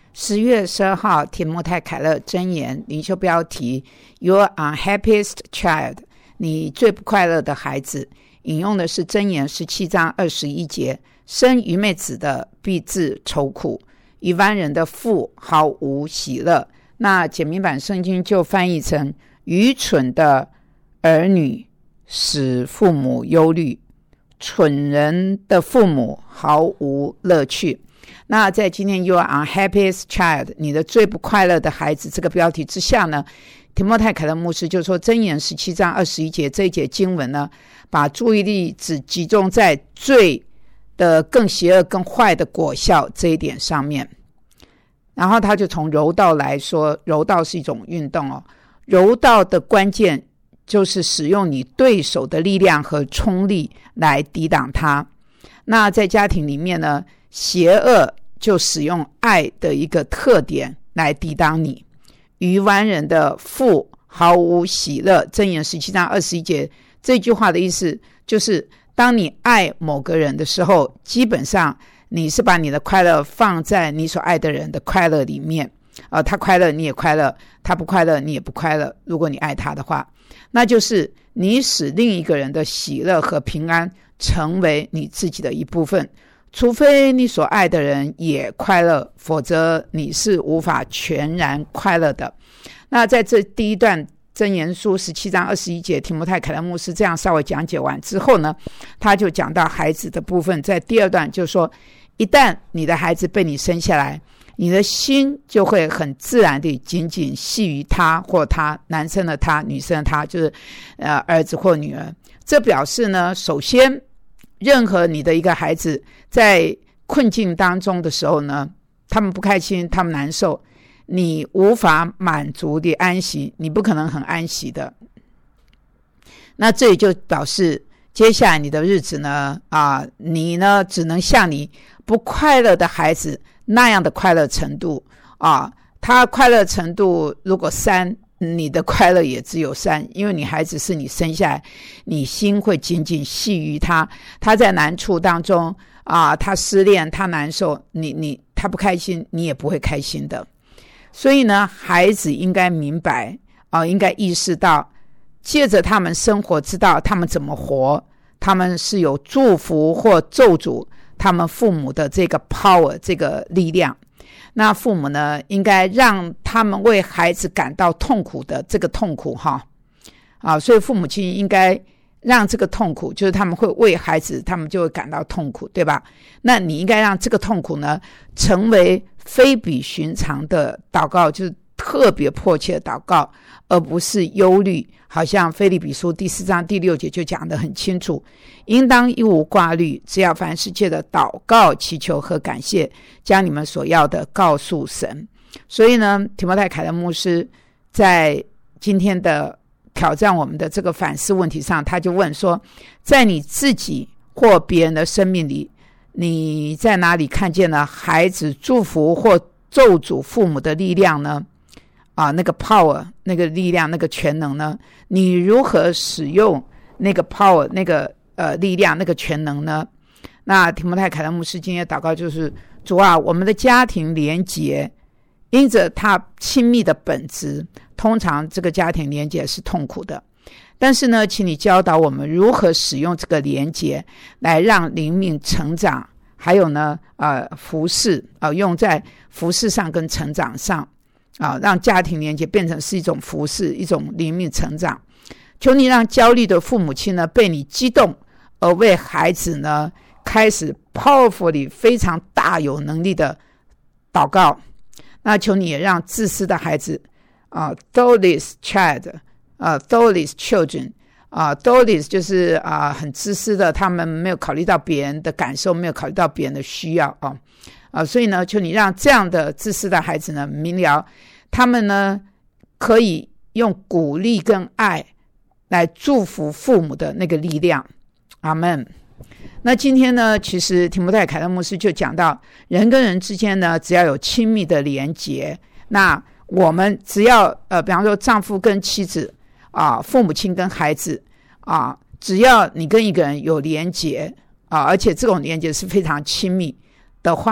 10月12号，提摩太凯勒箴言领袖标题 Your unhappiest child， 你最不快乐的孩子。引用的是箴言17章21节，生愚昧子的必自愁苦，以弯人的腹毫无喜乐。那简明版圣经就翻译成，愚蠢的儿女使父母忧虑，蠢人的父母毫无乐趣。那在今天 Your unhappiest child， 你的最不快乐的孩子这个标题之下呢，提摩太凯勒牧师就说箴言17章21节这一节经文呢，把注意力只集中在罪的更邪恶更坏的果效这一点上面。然后他就从柔道来说，柔道是一种运动哦，柔道的关键就是使用你对手的力量和冲力来抵挡它。那在家庭里面呢，邪恶就使用爱的一个特点来抵挡你。愚顽人的腹毫无喜乐，箴言17章21节，这句话的意思就是当你爱某个人的时候，基本上你是把你的快乐放在你所爱的人的快乐里面，他快乐你也快乐，他不快乐你也不快乐，如果你爱他的话，那就是你使另一个人的喜乐和平安成为你自己的一部分，除非你所爱的人也快乐，否则你是无法全然快乐的。那在这第一段箴言书17章21节，提摩太凯勒牧师这样稍微讲解完之后呢，他就讲到孩子的部分。在第二段就说，一旦你的孩子被你生下来，你的心就会很自然地仅仅系于他或他，男生的他，女生的他，就是儿子或女儿。这表示呢，首先任何你的一个孩子在困境当中的时候呢，他们不开心，他们难受，你无法满足的安息，你不可能很安息的。那这也就表示接下来你的日子呢，你呢只能像你不快乐的孩子那样的快乐程度他快乐程度如果3，你的快乐也只有3，因为你孩子是你生下来，你心会紧紧系于他，他在难处当中他失恋，他难受，他不开心，你也不会开心的。所以呢，孩子应该明白应该意识到，借着他们生活知道他们怎么活，他们是有祝福或咒诅他们父母的这个 power， 这个力量。那父母呢，应该让他们为孩子感到痛苦的这个痛苦所以父母亲应该让这个痛苦，就是他们会为孩子，他们就会感到痛苦，对吧？那你应该让这个痛苦呢，成为非比寻常的祷告，就是特别迫切的祷告，而不是忧虑。好像腓立比书第4章第6节就讲得很清楚，应当一无挂虑，只要凡事借着祷告祈求和感谢，将你们所要的告诉神。所以呢，提摩太凯勒牧师在今天的挑战我们的这个反思问题上，他就问说，在你自己或别人的生命里，你在哪里看见了孩子祝福或咒诅父母的力量呢？那个 power， 那个力量，那个全能呢？你如何使用那个 power， 那个力量，那个全能呢？那提摩太凯勒牧师今天的祷告就是，主啊，我们的家庭连结因着他亲密的本质，通常这个家庭连结是痛苦的，但是呢，请你教导我们如何使用这个连结来让灵命成长，还有呢服事用在服事上跟成长上让家庭连结变成是一种服事，一种灵命成长。求你让焦虑的父母亲呢被你激动，而为孩子呢开始 powerfully 非常大有能力的祷告。那求你也让自私的孩子thoughtless child thoughtless children thoughtless 就是很自私的，他们没有考虑到别人的感受，没有考虑到别人的需要所以呢，求你让这样的自私的孩子呢明了，他们呢可以用鼓励跟爱来祝福父母的那个力量。阿们。那今天呢，其实提摩太凯勒牧师就讲到，人跟人之间呢，只要有亲密的连结，那我们只要比方说丈夫跟妻子父母亲跟孩子只要你跟一个人有连结而且这种连结是非常亲密的话，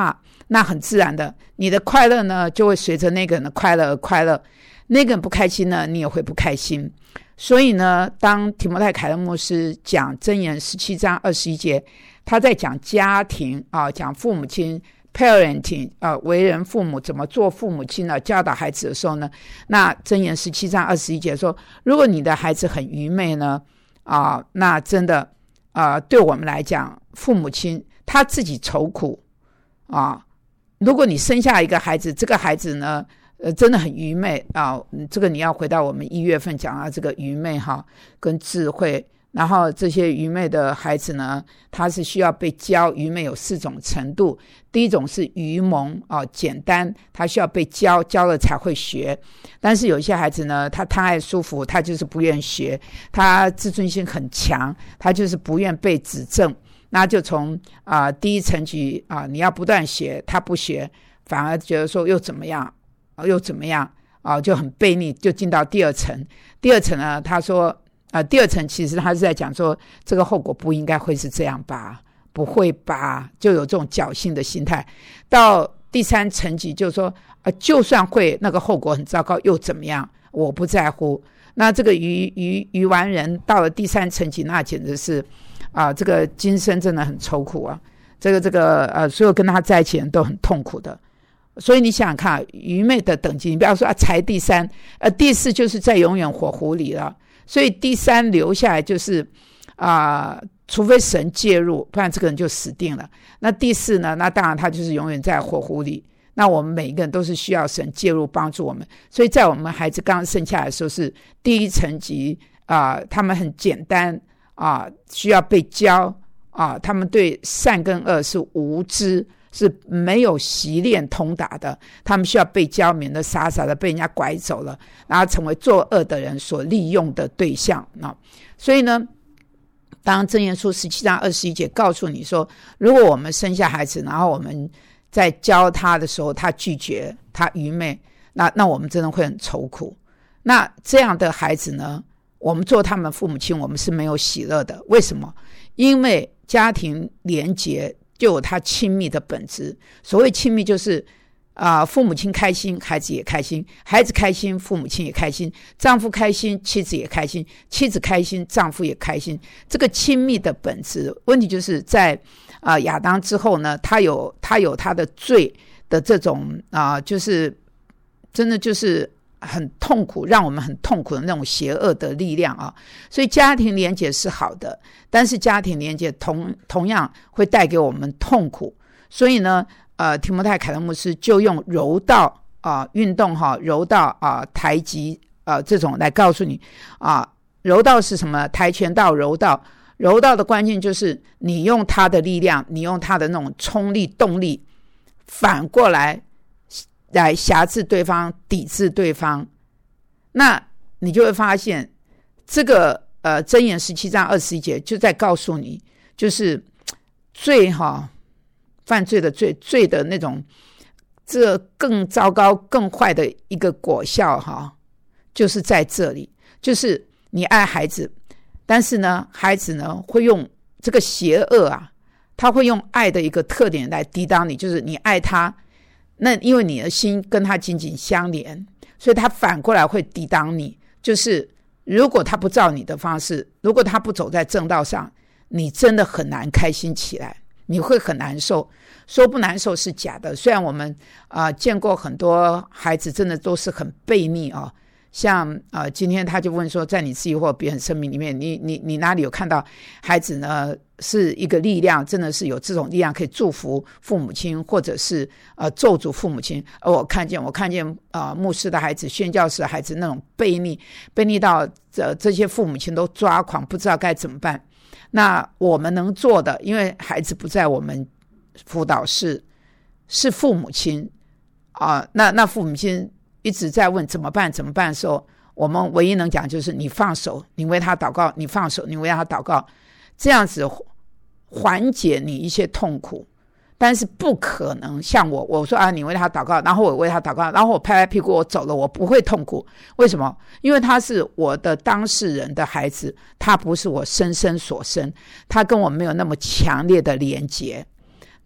那很自然的，你的快乐呢就会随着那个人的快乐而快乐，那个人不开心呢，你也会不开心。所以呢，当提摩太凯勒牧师讲箴言17章21节，他在讲家庭讲父母亲 parenting 为人父母怎么做父母亲呢，教导孩子的时候呢，那箴言17章21节说，如果你的孩子很愚昧呢那真的对我们来讲，父母亲他自己愁苦如果你生下一个孩子，这个孩子呢真的很愚昧这个你要回到我们1月份讲到这个愚昧跟智慧，然后这些愚昧的孩子呢，他是需要被教。愚昧有4种程度，第一种是愚蒙简单，他需要被教了才会学。但是有一些孩子呢，他贪爱舒服，他就是不愿学，他自尊心很强，他就是不愿被指正，那就从第一层级你要不断学，他不学，反而觉得说又怎么样就很悖逆，就进到第二层。第二层呢，他说第二层其实他是在讲说，这个后果不应该会是这样吧，不会吧，就有这种侥幸的心态。到第3层级就是说就算会那个后果很糟糕又怎么样，我不在乎。那这个愚顽人到了第3层级，那简直是这个今生真的很愁苦这个所有跟他在一起的人都很痛苦的。所以你想想看，愚昧的等级，你不要说才第3，第4就是在永远火湖里了。所以第3留下来就是除非神介入，不然这个人就死定了。那第4呢，那当然他就是永远在火湖里。那我们每一个人都是需要神介入帮助我们。所以在我们孩子刚生下来的时候是第1层级他们很简单需要被教他们对善跟恶是无知，是没有习练通达的，他们需要被教，免得傻傻的被人家拐走了，然后成为作恶的人所利用的对象所以呢，当箴言书17章21节告诉你说，如果我们生下孩子，然后我们在教他的时候他拒绝，他愚昧，那我们真的会很愁苦。那这样的孩子呢，我们做他们父母亲，我们是没有喜乐的。为什么？因为家庭连结就有他亲密的本质。所谓亲密就是父母亲开心，孩子也开心；孩子开心，父母亲也开心；丈夫开心，妻子也开心；妻子开心，丈夫也开心。这个亲密的本质，问题就是在亚当之后呢，他有他的罪的这种就是真的就是很痛苦，让我们很痛苦的那种邪恶的力量所以家庭连结是好的，但是家庭连结同样会带给我们痛苦。所以呢提摩太凯勒牧师就用柔道运动柔道台击这种来告诉你柔道是什么？跆拳道、柔道的关键就是你用他的力量，你用他的那种冲力动力反过来辖制对方，抵制对方。那你就会发现这个箴言17章21节就在告诉你，就是罪犯罪的罪的那种这更糟糕更坏的一个果效就是在这里，就是你爱孩子，但是呢孩子呢会用这个邪恶他会用爱的一个特点来抵挡你，就是你爱他，那因为你的心跟他紧紧相连，所以他反过来会抵挡你。就是如果他不照你的方式，如果他不走在正道上，你真的很难开心起来，你会很难受。说不难受是假的，虽然我们见过很多孩子真的都是很悖逆像今天他就问说，在你自己或别人生命里面，你哪里有看到孩子呢是一个力量，真的是有这种力量可以祝福父母亲，或者是咒诅父母亲？我看见牧师的孩子、宣教士的孩子那种悖逆到这些父母亲都抓狂，不知道该怎么办。那我们能做的，因为孩子不在我们辅导室，是父母亲那父母亲一直在问怎么办的时候，我们唯一能讲就是你放手，你为他祷告，你放手，你为他祷告，这样子缓解你一些痛苦。但是不可能像我说你为他祷告，然后我为他祷告，然后我拍拍屁股我走了，我不会痛苦。为什么？因为他是我的当事人的孩子，他不是我生所生，他跟我没有那么强烈的连结。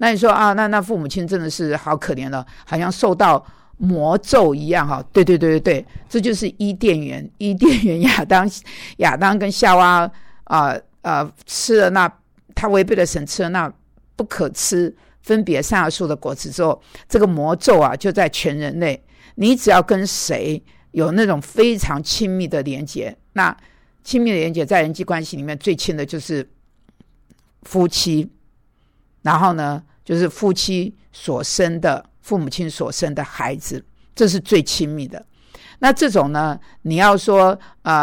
那你说啊，那父母亲真的是好可怜了，好像受到魔咒一样哈。对，这就是伊甸园亚当跟夏娃吃了那他违背了神吃了那不可吃分别善恶树的果子之后，这个魔咒啊就在全人类。你只要跟谁有那种非常亲密的连结，那亲密的连结在人际关系里面最亲的就是夫妻，然后呢就是夫妻所生的父母亲所生的孩子，这是最亲密的。那这种呢，你要说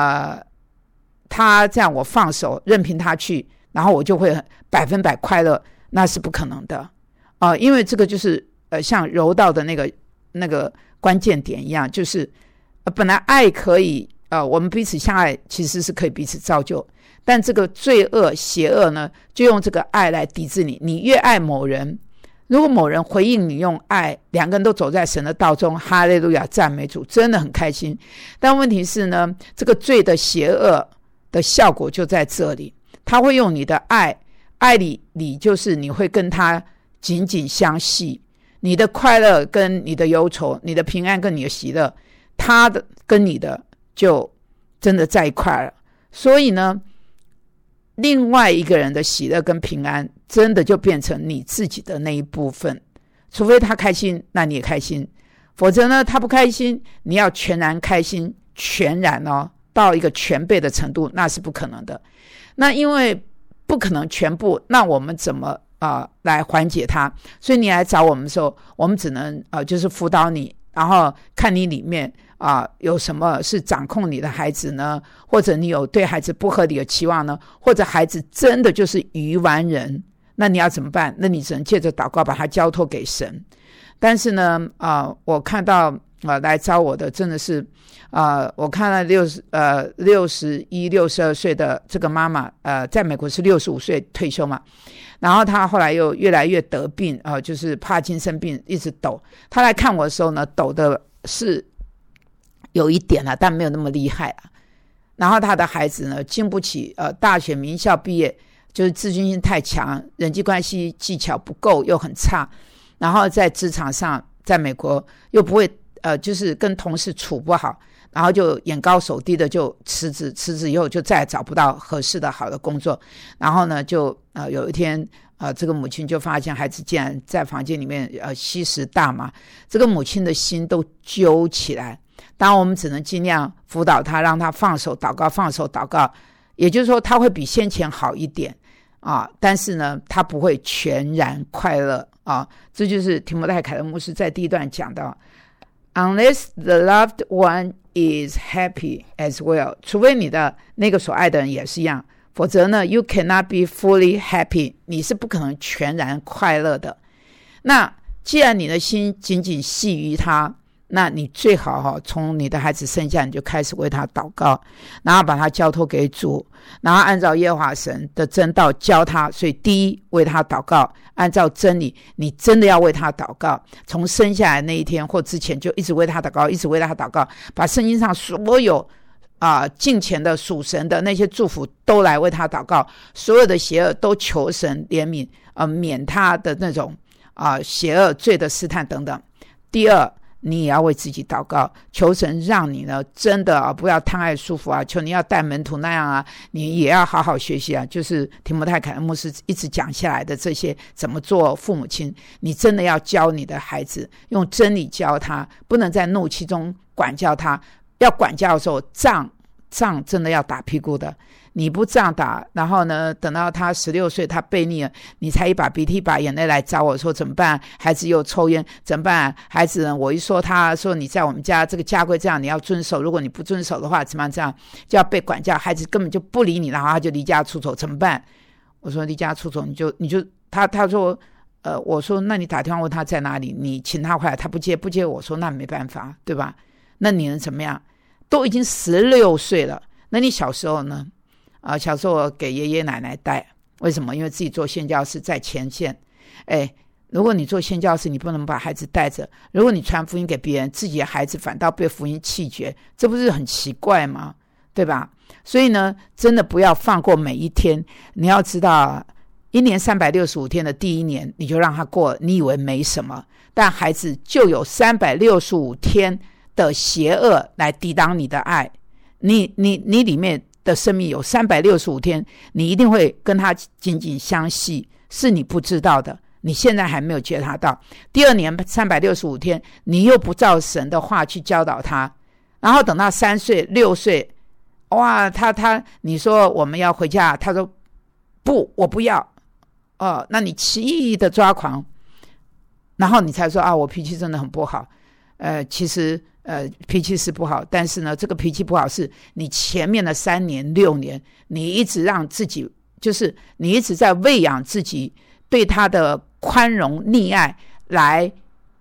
他这样我放手任凭他去，然后我就会100%快乐，那是不可能的因为这个就是像柔道的那个关键点一样，就是本来爱可以我们彼此相爱其实是可以彼此造就，但这个罪恶邪恶呢就用这个爱来抵制你。你越爱某人，如果某人回应你用爱，两个人都走在神的道中，哈利路亚赞美主，真的很开心。但问题是呢，这个罪的邪恶的效果就在这里，他会用你的爱里就是你会跟他紧紧相系，你的快乐跟你的忧愁，你的平安跟你的喜乐，他的跟你的就真的在一块了。所以呢，另外一个人的喜乐跟平安真的就变成你自己的那一部分，除非他开心，那你也开心，否则呢他不开心，你要全然开心，全然到一个全备的程度，那是不可能的。那因为不可能全部，那我们怎么来缓解它？所以你来找我们的时候，我们只能就是辅导你，然后看你里面有什么是掌控你的孩子呢？或者你有对孩子不合理的期望呢？或者孩子真的就是愚顽人，那你要怎么办？那你只能借着祷告把他交托给神。但是呢我看到来找我的真的是我看了61、62岁的这个妈妈在美国是65岁退休嘛，然后她后来又越来越得病就是帕金森病一直抖。她来看我的时候呢，抖的是有一点但没有那么厉害然后她的孩子呢经不起大学名校毕业，就是自尊心太强，人际关系技巧不够又很差，然后在职场上在美国又不会就是跟同事处不好，然后就眼高手低的就辞职以后就再也找不到合适的好的工作。然后呢就有一天这个母亲就发现孩子竟然在房间里面吸食大麻，这个母亲的心都揪起来。当然我们只能尽量辅导他，让他放手祷告，也就是说他会比先前好一点但是呢他不会全然快乐这就是提摩太凯勒牧师在第一段讲到，Unless the loved one is happy as well， 除非你的那个所爱的人也是一样，否则呢 you cannot be fully happy， 你是不可能全然快乐的。那既然你的心紧紧系于他，那你最好从你的孩子生下你就开始为他祷告，然后把他交托给主，然后按照耶和华神的真道教他。所以第一为他祷告，按照真理，你真的要为他祷告，从生下来那一天或之前就一直为他祷告，一直为他祷告，把圣经上所有敬虔的属神的那些祝福都来为他祷告，所有的邪恶都求神怜悯免他的那种邪恶罪的试探等等。第二，你也要为自己祷告，求神让你呢真的不要贪爱舒服求你要带门徒那样你也要好好学习就是提摩太凯勒牧师一直讲下来的这些怎么做父母亲，你真的要教你的孩子，用真理教他，不能在怒气中管教他。要管教的时候仗真的要打屁股的，你不仗打，然后呢等到他16岁他悖逆了，你才一把鼻涕一把眼泪来找我说怎么办，孩子又抽烟怎么办，孩子呢我一说他说你在我们家这个家规这样你要遵守，如果你不遵守的话怎么样这样就要被管教，孩子根本就不理你，然后他就离家出走怎么办？我说离家出走你就他说我说那你打电话问他在哪里，你请他回来，他不接，我说那没办法对吧？那你能怎么样？都已经16岁了，那你小时候呢小时候给爷爷奶奶带，为什么？因为自己做宣教士在前线如果你做宣教士你不能把孩子带着，如果你传福音给别人，自己的孩子反倒被福音弃绝，这不是很奇怪吗？对吧？所以呢真的不要放过每一天，你要知道一年365天的第一年你就让他过，你以为没什么，但孩子就有365天的邪恶来抵挡你的爱。你里面的生命有365天，你一定会跟他紧紧相系，是你不知道的，你现在还没有觉察到。第二年365天，你又不照神的话去教导他，然后等到3岁6岁，哇，你说我们要回家，他说不，我不要。那你气的抓狂，然后你才说我脾气真的很不好。其实脾气是不好，但是呢，这个脾气不好是你前面的3年6年，你一直让自己，就是你一直在喂养自己对他的宽容溺爱，来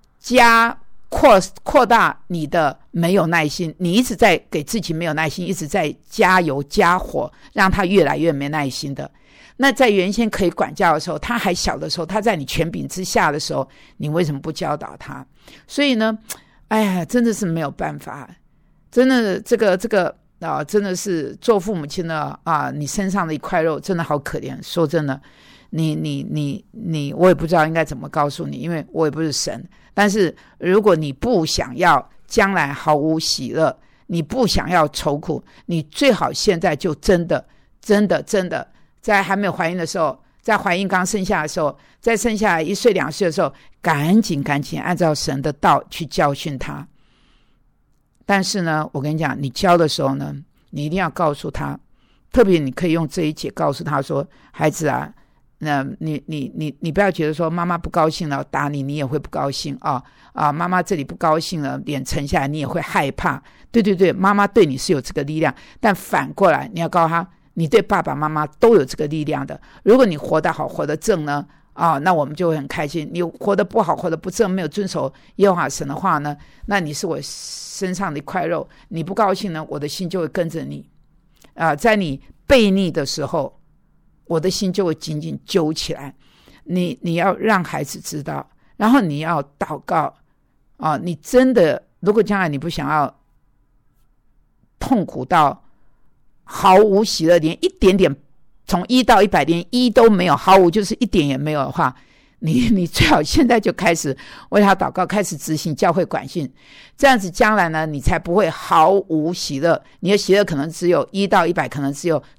扩大你的没有耐心。你一直在给自己没有耐心，一直在加油加火，让他越来越没耐心的。那在原先可以管教的时候，他还小的时候，他在你权柄之下的时候，你为什么不教导他？所以呢，哎呀，真的是没有办法，真的这个真的是做父母亲的你身上的一块肉真的好可怜。说真的，你我也不知道应该怎么告诉你，因为我也不是神。但是如果你不想要将来毫无喜乐，你不想要愁苦，你最好现在就真的在还没有怀孕的时候，在怀孕刚生下的时候，在生下来1岁2岁的时候，赶紧按照神的道去教训他。但是呢，我跟你讲，你教的时候呢，你一定要告诉他，特别你可以用这一节告诉他说，孩子啊，那你不要觉得说妈妈不高兴了打你，你也会不高兴妈妈这里不高兴了脸沉下来，你也会害怕。对，妈妈对你是有这个力量，但反过来你要告诉他，你对爸爸妈妈都有这个力量的。如果你活得好活得正呢那我们就会很开心。你活得不好活得不正，没有遵守耶和华神的话呢，那你是我身上的一块肉，你不高兴呢，我的心就会跟着你在你悖逆的时候，我的心就会紧紧揪起来。你要让孩子知道，然后你要祷告你真的，如果将来你不想要痛苦到毫无喜乐，连一点点，从1到100连1都没有，毫无就是一点也没有的话，你最好现在就开始为他祷告，开始执行教会管训，这样子将来呢，你才不会毫无喜乐。你的喜乐可能只有1到100，可能只有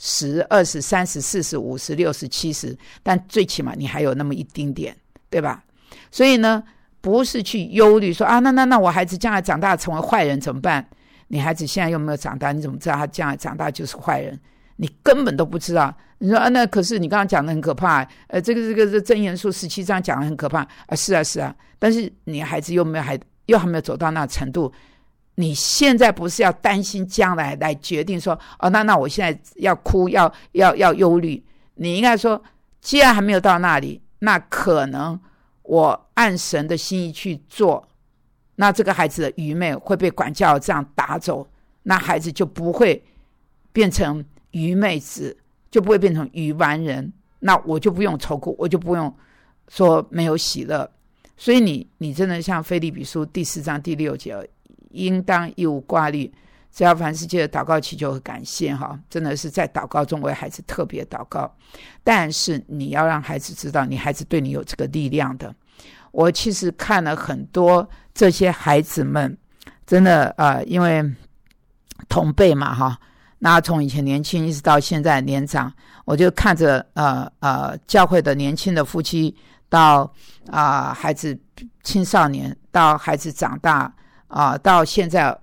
10、20、30、40、50、60、70，但最起码你还有那么一丁点，对吧？所以呢，不是去忧虑说那我孩子将来长大成为坏人怎么办？你孩子现在又没有长大，你怎么知道他将来长大就是坏人？你根本都不知道。你说那可是你刚刚讲的很可怕这个箴言书17章讲的很可怕是啊，但是你孩子又还没有走到那程度。你现在不是要担心将来来决定说那我现在要哭要忧虑，你应该说既然还没有到那里，那可能我按神的心意去做，那这个孩子的愚昧会被管教这样打走，那孩子就不会变成愚昧子，就不会变成愚顽人，那我就不用愁苦，我就不用说没有喜乐。所以你真的像腓立比书第4章第6节，应当一无挂虑，只要凡事借着祷告祈求和感谢真的是在祷告中为孩子特别祷告。但是你要让孩子知道，你孩子对你有这个力量的。我其实看了很多这些孩子们，真的因为同辈嘛那从以前年轻一直到现在年长，我就看着教会的年轻的夫妻到孩子青少年，到孩子长大到现在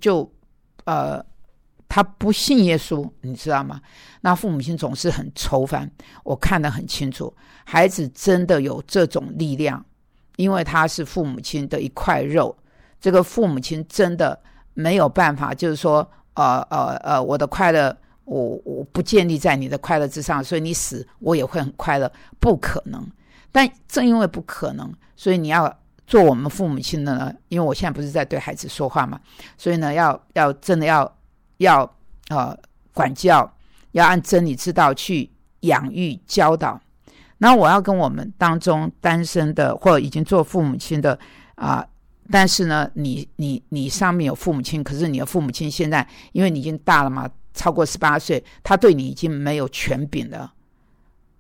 他不信耶稣，你知道吗？那父母亲总是很愁烦。我看得很清楚，孩子真的有这种力量，因为他是父母亲的一块肉。这个父母亲真的没有办法，就是说我的快乐我不建立在你的快乐之上，所以你死我也会很快乐，不可能。但正因为不可能，所以你要做我们父母亲的呢，因为我现在不是在对孩子说话嘛，所以呢要真的要管教，要按真理之道去养育教导。然后我要跟我们当中单身的或者已经做父母亲的但是呢你上面有父母亲，可是你的父母亲现在因为你已经大了嘛，超过18岁，他对你已经没有权柄了。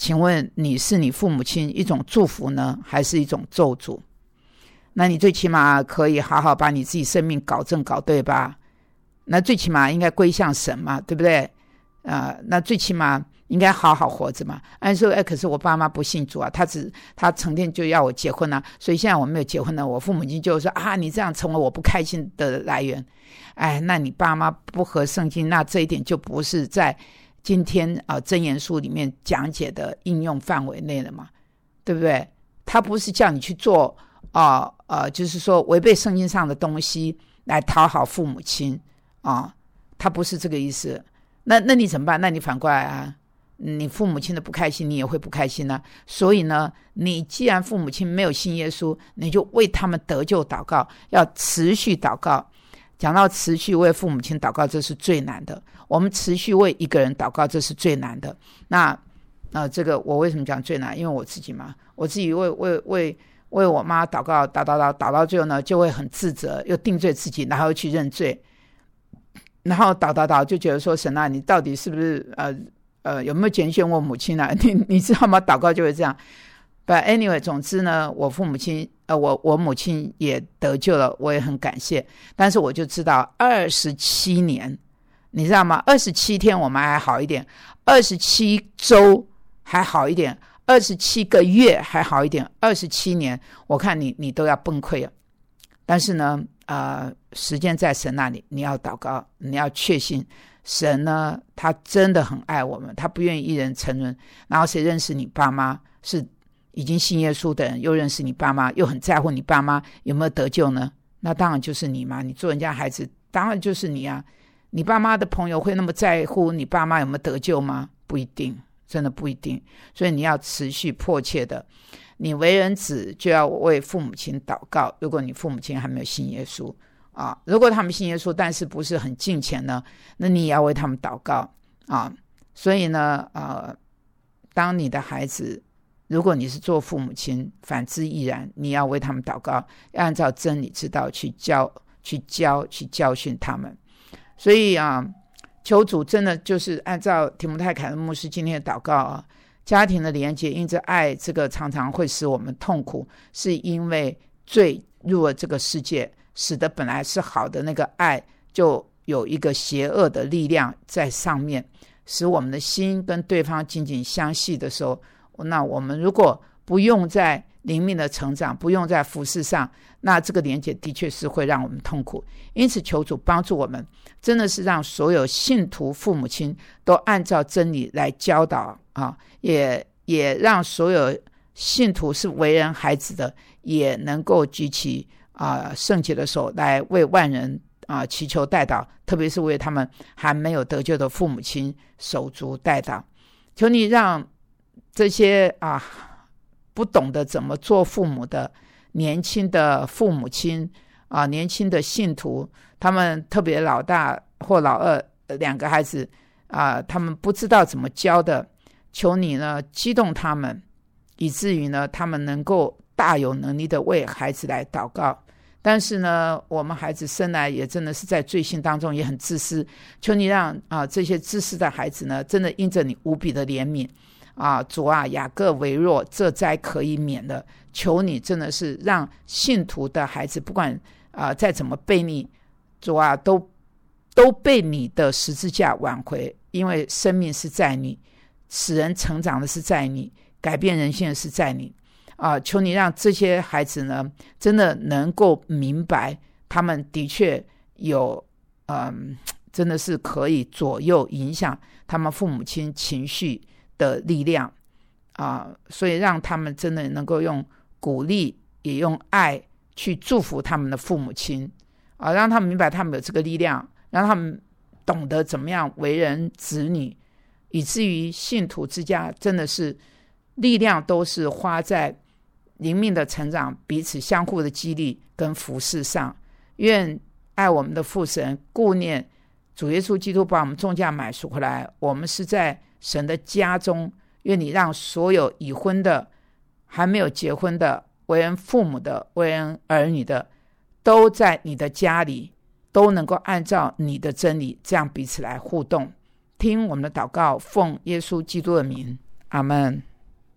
请问你是你父母亲一种祝福呢，还是一种咒诅？那你最起码可以好好把你自己生命搞正搞对吧？那最起码应该归向神嘛，对不对？那最起码应该好好活着嘛。按说可是我爸妈不信主啊，他成天就要我结婚啊，所以现在我没有结婚呢，我父母亲就说你这样成为我不开心的来源。那你爸妈不合圣经，那这一点就不是在今天箴言书里面讲解的应用范围内了嘛，对不对？他不是叫你去做就是说违背圣经上的东西来讨好父母亲他不是这个意思。那你怎么办？那你反过来你父母亲的不开心你也会不开心呢。所以呢，你既然父母亲没有信耶稣，你就为他们得救祷告，要持续祷告。讲到持续为父母亲祷告，这是最难的。我们持续为一个人祷告，这是最难的。那这个我为什么讲最难？因为我自己嘛，我自己为我妈祷告，祷到最后呢，就会很自责，又定罪自己，然后又去认罪，然后祷就觉得说，神啊，你到底是不是有没有拣选我母亲啊？你知道吗？祷告就会这样。But anyway， 总之呢，我父母亲我母亲也得救了，我也很感谢。但是我就知道27年，你知道吗？27天我们还好一点，27周还好一点，27个月还好一点，27年我看你都要崩溃了。但是呢时间在神那里，你要祷告，你要确信神呢，他真的很爱我们，他不愿意一人沉沦。然后谁认识你爸妈是已经信耶稣的人，又认识你爸妈，又很在乎你爸妈有没有得救呢？那当然就是你嘛，你做人家孩子当然就是你啊。你爸妈的朋友会那么在乎你爸妈有没有得救吗？不一定，真的不一定。所以你要持续迫切的，你为人子就要为父母亲祷告。如果你父母亲还没有信耶稣如果他们信耶稣但是不是很敬虔呢，那你也要为他们祷告所以呢当你的孩子，如果你是做父母亲，反之亦然，你要为他们祷告，要按照真理之道去教训他们。所以求主真的就是按照提摩太凯勒牧师今天的祷告家庭的连结因着爱，这个常常会使我们痛苦，是因为罪入了这个世界，使得本来是好的那个爱就有一个邪恶的力量在上面，使我们的心跟对方紧紧相系的时候，那我们如果不用在灵命的成长，不用在服事上，那这个连结的确是会让我们痛苦。因此求主帮助我们，真的是让所有信徒父母亲都按照真理来教导也让所有信徒是为人孩子的也能够举起圣洁的手来为万人祈求代祷，特别是为他们还没有得救的父母亲手足代祷。求你让这些不懂得怎么做父母的年轻的父母亲年轻的信徒，他们特别老大或老二两个孩子他们不知道怎么教的，求你呢激动他们，以至于呢他们能够大有能力的为孩子来祷告。但是呢我们孩子生来也真的是在罪性当中也很自私，求你让这些自私的孩子呢真的因着你无比的怜悯主雅各为弱，这灾可以免了。求你真的是让信徒的孩子不管再怎么悖逆，主都被你的十字架挽回，因为生命是在你，使人成长的是在你，改变人性的是在你求你让这些孩子呢真的能够明白，他们的确有真的是可以左右影响他们父母亲情绪的力量所以让他们真的能够用鼓励也用爱去祝福他们的父母亲让他们明白他们有这个力量，让他们懂得怎么样为人子女，以至于信徒之家真的是力量都是花在灵命的成长，彼此相互的激励跟服事上。愿爱我们的父神顾念主耶稣基督把我们重价买赎回来，我们是在神的家中。愿你让所有已婚的还没有结婚的为人父母的为人儿女的都在你的家里，都能够按照你的真理这样彼此来互动。听我们的祷告，奉耶稣基督的名，阿们。